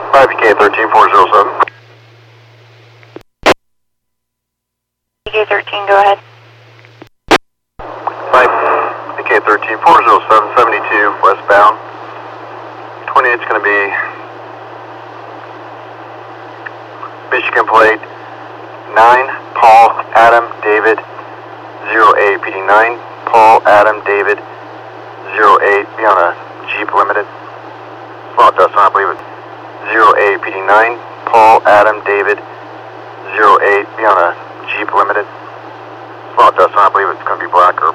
5PK 13407. PK 13, go ahead. 5PK 13407, 72 westbound. 28's going to be Michigan plate 9 Paul Adam David 08 PD 9 Paul Adam David 08, be on a Jeep Limited. Well, Dustin, I believe it's 08 PD 9 Paul Adam David 08, be on a Jeep Limited. Well, Dustin, I believe it's going to be black or